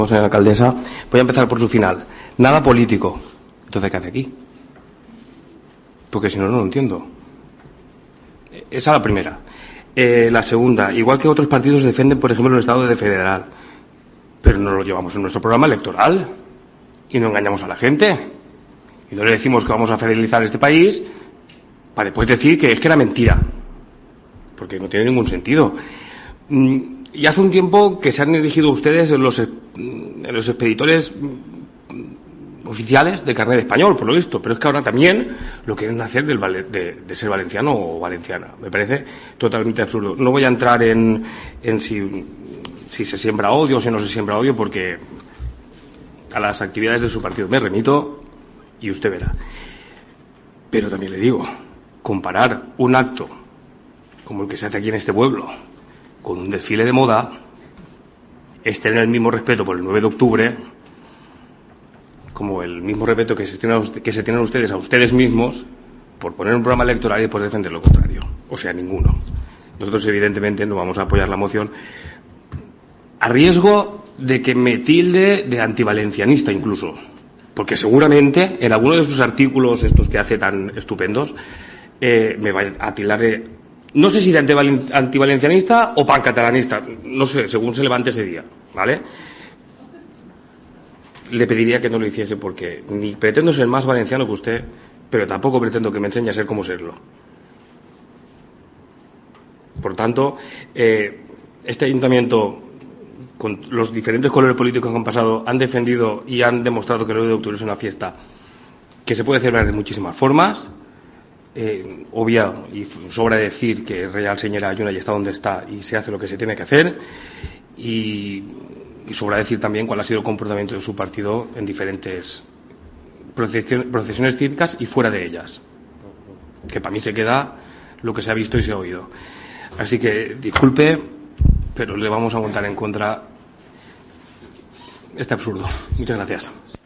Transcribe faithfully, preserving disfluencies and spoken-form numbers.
Señora alcaldesa, voy a empezar por su final. Nada político. Entonces, ¿qué hace aquí? Porque si no, no lo entiendo. Esa es la primera. Eh, la segunda, igual que otros partidos defienden, por ejemplo, el Estado de federal, pero no lo llevamos en nuestro programa electoral y no engañamos a la gente y no le decimos que vamos a federalizar este país para después decir que es que era mentira, porque no tiene ningún sentido. Y hace un tiempo que se han dirigido ustedes en los, en los expeditores oficiales de carnet español, por lo visto, pero es que ahora también lo quieren hacer del, de, de ser valenciano o valenciana. Me parece totalmente absurdo. No voy a entrar en, en si, si se siembra odio o si no se siembra odio, porque a las actividades de su partido me remito y usted verá. Pero también le digo, comparar un acto como el que se hace aquí en este pueblo con un desfile de moda es tener el mismo respeto por el nueve de octubre como el mismo respeto que se tienen, que se tienen ustedes a ustedes mismos por poner un programa electoral y después defender lo contrario. O sea, ninguno. Nosotros evidentemente no vamos a apoyar la moción a riesgo de que me tilde de antivalencianista incluso, porque seguramente en alguno de sus artículos estos que hace tan estupendos eh, me va a tildar de, no sé si de antivalencianista o pancatalanista, no sé, según se levante ese día, ¿vale? Le pediría que no lo hiciese porque ni pretendo ser más valenciano que usted, pero tampoco pretendo que me enseñe a ser como serlo. Por tanto, eh, este ayuntamiento, con los diferentes colores políticos que han pasado, han defendido y han demostrado que el nueve de octubre es una fiesta que se puede celebrar de muchísimas formas. Eh, obvia y sobra decir que el Real Señora Ayuna y está donde está y se hace lo que se tiene que hacer, y, y sobra decir también cuál ha sido el comportamiento de su partido en diferentes procesiones, procesiones cívicas y fuera de ellas, que para mí se queda lo que se ha visto y se ha oído. Así que disculpe, pero le vamos a montar en contra este absurdo. Muchas gracias.